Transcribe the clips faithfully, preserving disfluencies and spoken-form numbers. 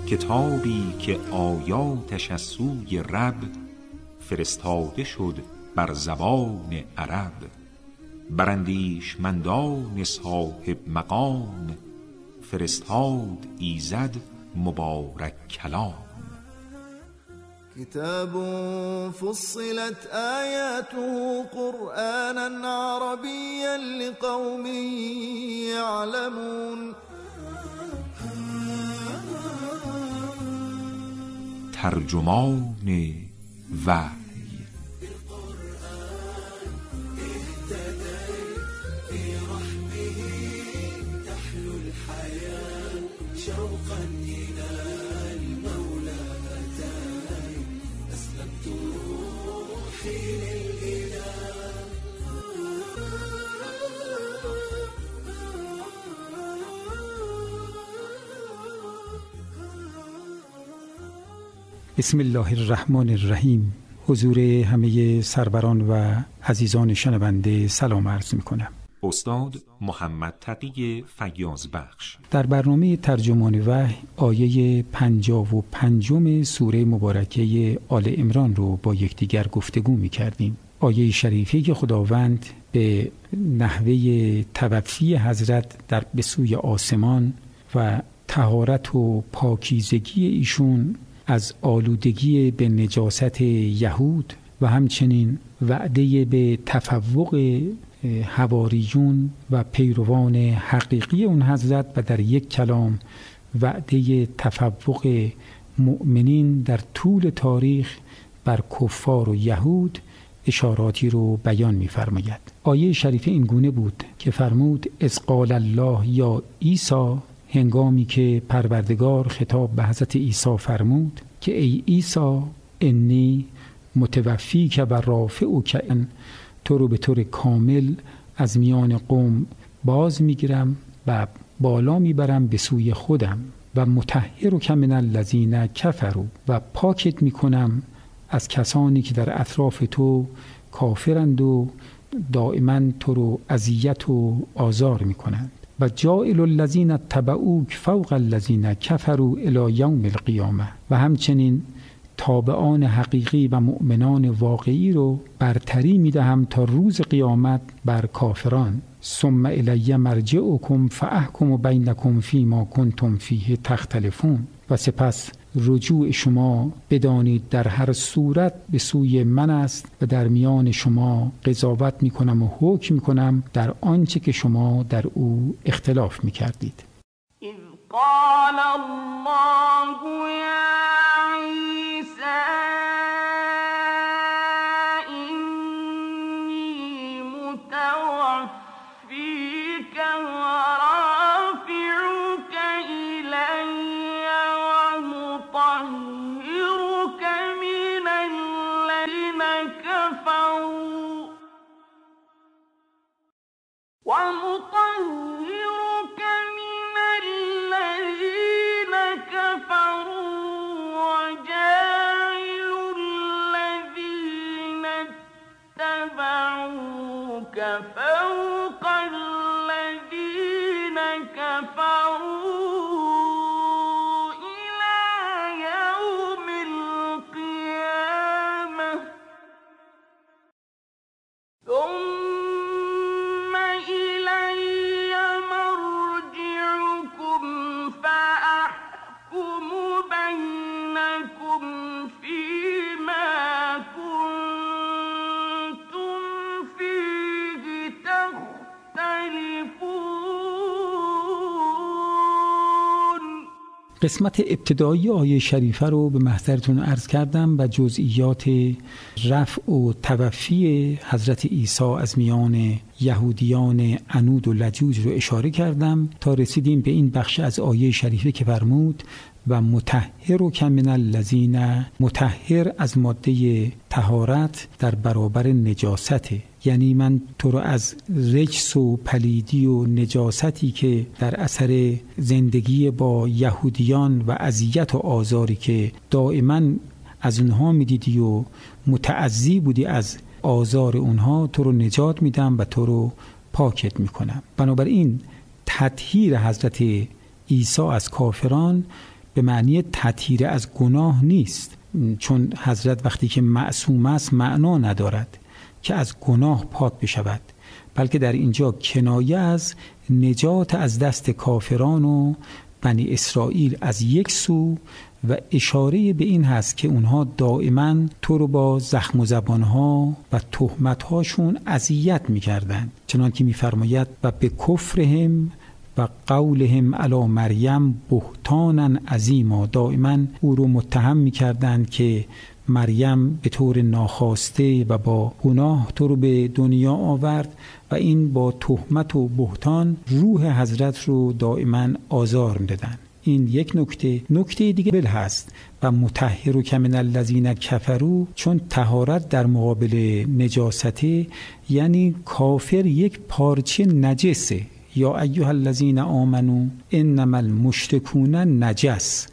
کتابی که آیاتش از سوی رب فرستاده شد بر زبان عرب. بر اندیشمندان صاحب مقام فرستاد ایزد مبارک کلام. كتاب فصلت آياته قرآنا عربيا لقوم يعلمون. ترجمان وحی. بسم الله الرحمن الرحیم. حضور همه سروران و عزیزان شنونده سلام عرض می کنم. استاد محمد تقی فیاض بخش در برنامه ترجمان وحی آیه پنجاه و پنجم سوره مبارکه آل عمران رو با یکدیگر گفتگو می کردیم. آیه شریفی که خداوند به نحوه توفی حضرت در به سوی آسمان و طهارت و پاکیزگی ایشون از آلودگی به نجاست یهود و همچنین وعده به تفوق حواریون و پیروان حقیقی اون حضرت و در یک کلام وعده تفوق مؤمنین در طول تاریخ بر کفار و یهود اشاراتی رو بیان می‌فرماید. آیه شریفه این گونه بود که فرمود اذ قال الله یا عیسی، هنگامی که پروردگار خطاب به حضرت عیسی فرمود که ای عیسی انی متوفیک و رافعک، تو رو به طور کامل از میان قوم باز میگیرم و بالا میبرم به سوی خودم و مطهرک من الذین کفروا، و پاکت میکنم از کسانی که در اطراف تو کافرند و دائما تو رو اذیت و آزار میکنند. و جاعل الذین اتبعوک فوق الذین کفروا الی یوم القیامه، و همچنین تابعان حقیقی و مؤمنان واقعی رو برتری میدهم تا روز قیامت بر کافران. ثم الی مرجعکم فاحکم بینکم فیما کنتم فیه تختلفون، و سپس رجوع شما بدانید در هر صورت به سوی من است و در میان شما قضاوت میکنم و حکم میکنم در آنچه که شما در او اختلاف میکردید. اذ قال الله یا عیسی انی متوفیک و رافعک الی ومطهرک من الذین کفروا ومطهرک من الذین کفروا وجاعل الذین اتبعوک فوق الذین کفروا قسمت ابتدایی آیه شریفه رو به محضرتون عرض کردم و جزئیات رفع و توفی حضرت عیسی از میان یهودیان عنود و لجوج رو اشاره کردم تا رسیدیم به این بخش از آیه شریفه که فرمود و مطهرک من الذین، مطهر از ماده طهارت در برابر نجاسته، یعنی من تو رو از رجس و پلیدی و نجاستی که در اثر زندگی با یهودیان و اذیت و آزاری که دائما از اونها میدیدی و متعزی بودی از آزار اونها، تو رو نجات میدم و تو رو پاکت میکنم. بنابراین تطهیر حضرت عیسی از کافران به معنی تطهیر از گناه نیست، چون حضرت وقتی که معصوم است معنا ندارد که از گناه پاک بشود، بلکه در اینجا کنایه از نجات از دست کافران و بنی اسرائیل از یک سو و اشاره به این هست که اونها دائما تو رو با زخم و زبانها و تهمتهاشون اذیت می‌کردند، چنانکه می‌فرماید و به کفرهم و قولهم علی مریم بهتانا عظیما، دائما او رو متهم می‌کردند که مریم به طور ناخواسته و با گناه تو رو به دنیا آورد و این با تهمت و بهتان روح حضرت رو دائما آزار می‌دادند. این یک نکته. نکته دیگه بل هست و مطهرک من الذین کفروا، چون طهارت در مقابل نجاسته یعنی کافر یک پارچه نجسه. یا ایها الذین آمنو انما المشرکون نجس.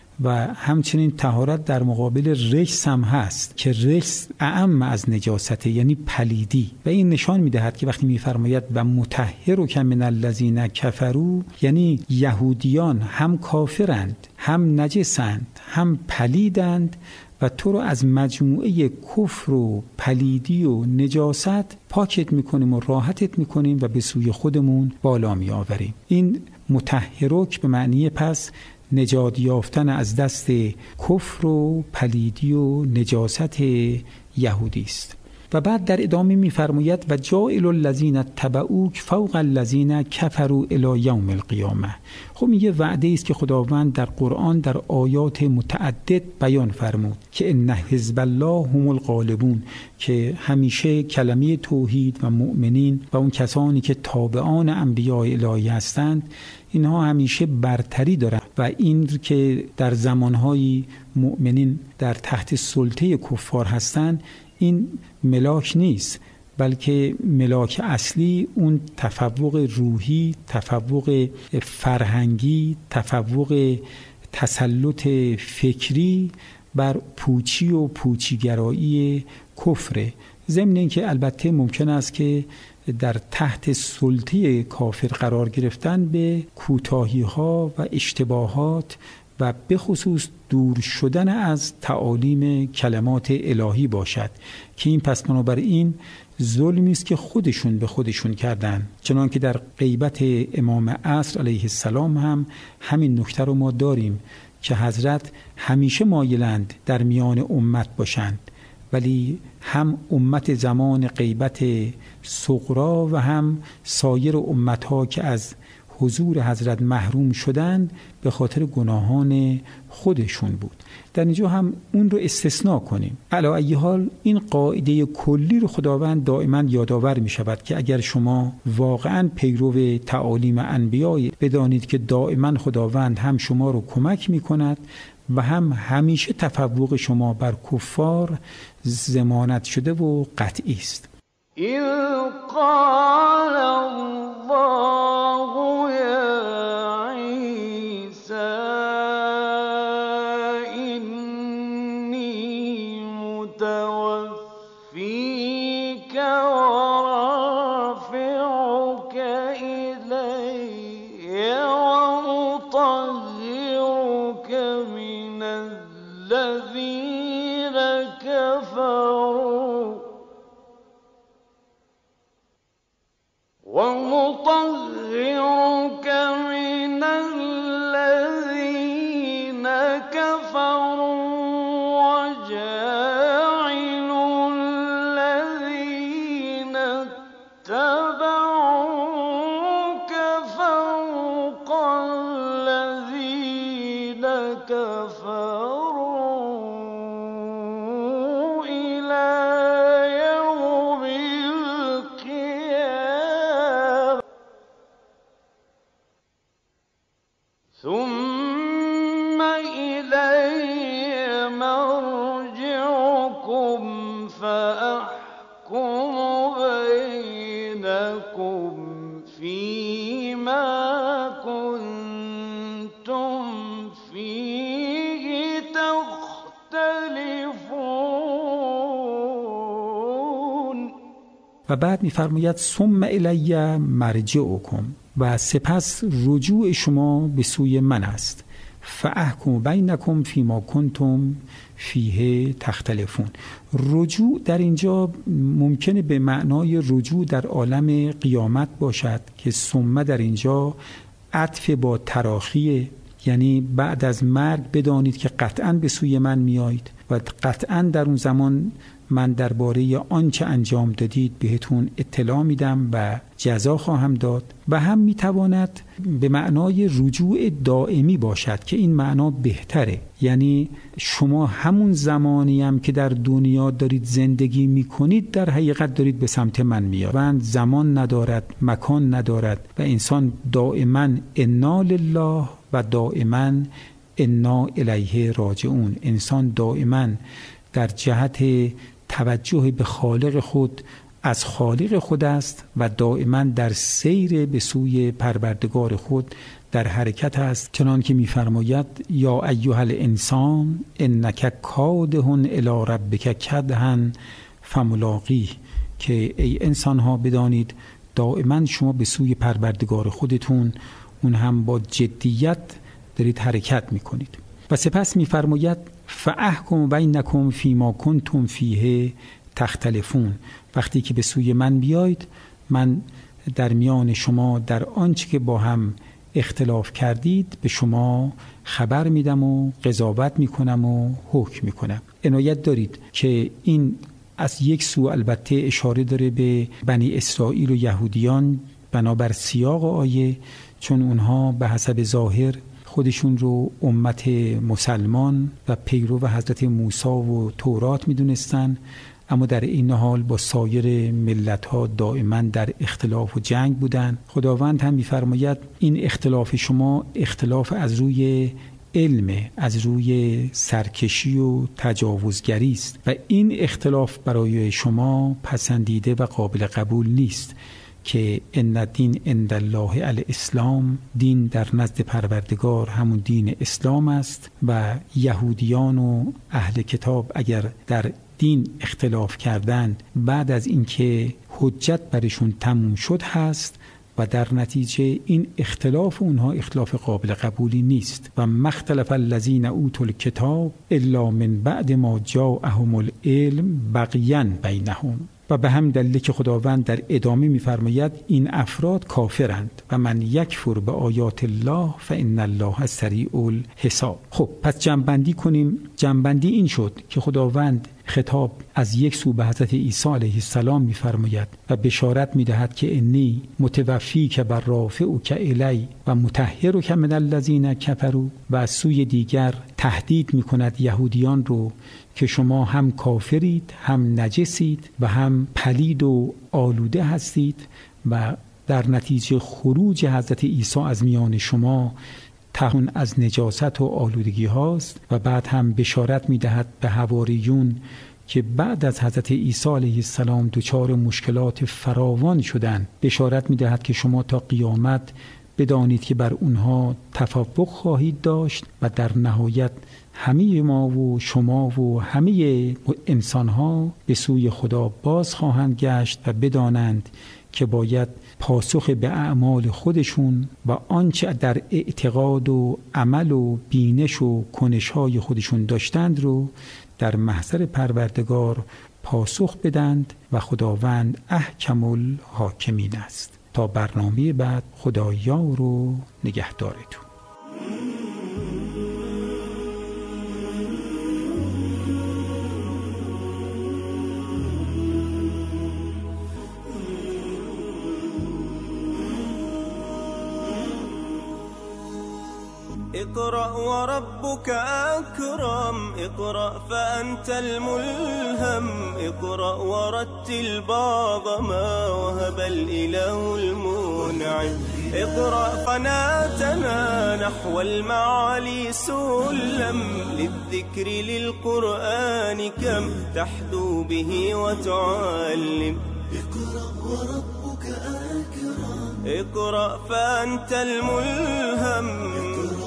و همچنین طهارت در مقابل رجس هم هست که رجس اعم از نجاسته یعنی پلیدی، و این نشان میدهد که وقتی میفرماید و مطهرک من الذین کفروا یعنی یهودیان هم کافرند، هم نجسند، هم پلیدند و تو رو از مجموعه کفر و پلیدی و نجاست پاکت میکنیم و راحتت میکنیم و به سوی خودمون بالا میآوریم. این مطهرک به معنی پس نجات یافتن از دست کفر و پلیدی و نجاست یهودی است. و بعد در ادامه می‌فرماید و جاعل الذین تبعوک فوق الذین کفروا الی یوم القیامه. خب این یه وعده است که خداوند در قرآن در آیات متعدد بیان فرمود که ان حزب الله هم الغالبون، که همیشه کلمه توحید و مؤمنین و اون کسانی که تابعان انبیاء الهی هستند اینها همیشه برتری دارند و این که در زمانهای مؤمنین در تحت سلطه کفار هستند این ملاک نیست، بلکه ملاک اصلی اون تفوق روحی، تفوق فرهنگی، تفوق تسلط فکری بر پوچی و پوچیگرایی کفره. ضمن اینکه البته ممکن است که در تحت سلطه کافر قرار گرفتن به کوتاهی‌ها و اشتباهات و به خصوص دور شدن از تعالیم کلمات الهی باشد که این پس بنابراین ظلمی است که خودشون به خودشون کردن، چنانکه در غیبت امام عصر علیه السلام هم همین نکته رو ما داریم که حضرت همیشه مایلند در میان امت باشند، ولی هم امت زمان غیبت صغرا و هم سایر امتها که از حضور حضرت محروم شدند به خاطر گناهان خودشون بود. در اینجا هم اون رو استثناء کنیم. علی ای حال این قاعده کلی رو خداوند دائما یادآور می شود که اگر شما واقعا پیرو تعالیم انبیاء بدانید که دائما خداوند هم شما رو کمک می کند و هم همیشه تفوق شما بر کفار ضمانت شده و قطعی است. إذ قال الله يا عيسى إني متوفيك ورافعك إلي ومطهرك من الذين كفروا ومطهرك من الذين كفروا وجاعل الذين اتبعوك فوق الذين كفروا إلى يوم القيامة ثم إلي مرجعكم فأحكم بينكم فيما كنتم فيه تختلفون. و بعد می‌فرماید ثم الی مرجعکم، و سپس رجوع شما به سوی من است. فاحکم بینکم فیما کنتم فیه تختلفون. رجوع در اینجا ممکنه به معنای رجوع در عالم قیامت باشد که ثم در اینجا عطف با تراخیه، یعنی بعد از مرگ بدانید که قطعاً به سوی من میایید و قطعاً در اون زمان من درباره آنچه انجام دادید بهتون اطلاع میدم و جزا خواهم داد. و هم میتواند به معنای رجوع دائمی باشد که این معنا بهتره، یعنی شما همون زمانی هم که در دنیا دارید زندگی میکنید در حقیقت دارید به سمت من میاد و زمان ندارد، مکان ندارد و انسان دائما انا لله و دائما انا الیه راجعون. انسان دائما در جهت توجه به خالق خود از خالق خود است و دائما در سیر به سوی پروردگار خود در حرکت است، چنان که می‌فرماید یا ایها الانسان انک کادح الی ربک کدحا فملاقیه، که ای انسان ها بدانید دائما شما به سوی پروردگار خودتون اون هم با جدیت دارید حرکت میکنید. و سپس می‌فرماید فاحکم بینکم فیما کنتم فیه تختلفون، وقتی که به سوی من بیایید من در میان شما در آنچه که با هم اختلاف کردید به شما خبر میدم و قضاوت میکنم و حکم میکنم. عنایت دارید که این از یک سو البته اشاره داره به بنی اسرائیل و یهودیان بنابر سیاق آیه، چون اونها به حسب ظاهر خودشون رو امت مسلمان و پیرو حضرت موسی و تورات میدونستن، اما در این حال با سایر ملت‌ها دائما در اختلاف و جنگ بودن. خداوند هم می‌فرماید این اختلاف شما اختلاف از روی علم، از روی سرکشی و تجاوزگری است و این اختلاف برای شما پسندیده و قابل قبول نیست که ان الدین عند الله الاسلام، دین در نزد پروردگار همون دین اسلام است و یهودیان و اهل کتاب اگر در دین اختلاف کردند بعد از اینکه حجت برشون تموم شد هست و در نتیجه این اختلاف اونها اختلاف قابل قبولی نیست. و مختلف الذین اوتوا الکتاب الا من بعد ما جاءهم العلم بغیا بینهم. و به هم دلیل که خداوند در ادامه می‌فرماید این افراد کافرند و من یکفر به آیات الله فان الله سریع الحساب. خب پس جمع‌بندی کنیم. جمع‌بندی این شد که خداوند خطاب از یک سو به حضرت عیسی علیه السلام می‌فرماید و بشارت می‌دهد که انی متوفیک و رافعک الی و مطهرک من الذین کفروا، و از سوی دیگر تهدید می‌کند یهودیان رو که شما هم کافرید، هم نجسید و هم پلید و آلوده هستید و در نتیجه خروج حضرت عیسی از میان شما تهون از نجاست و آلودگی هاست. و بعد هم بشارت می‌دهد به حواریون که بعد از حضرت عیسی علیه السلام دچار مشکلات فراوان شدند، بشارت می‌دهد که شما تا قیامت بدانید که بر اونها تفوق خواهید داشت و در نهایت همه ما و شما و همه انسان‌ها به سوی خدا باز خواهند گشت و بدانند که باید پاسخ به اعمال خودشون و آنچه در اعتقاد و عمل و بینش و کنش‌های خودشون داشتند رو در محضر پروردگار پاسخ بدند و خداوند احکم الحاکمین است. تا برنامه بعد، خدا یار و نگهدارتون. اقرأ وربك أكرم، اقرأ فأنت الملهم، اقرأ ورتل بعض ما وهب الإله المنعم، اقرأ قناتنا نحو المعالي سلم، للذكر للقرآن كم تحدو به وتعلم. اقرأ وربك أكرم، اقرأ فأنت الملهم،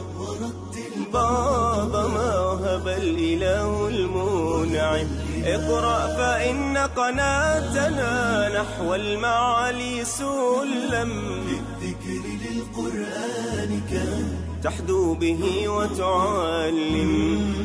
بعض ما وهب الإله المنعم، اقرأ فإن قناتنا نحو المعالي سلم، للذكر للقرآن كم تحدو به وتعلم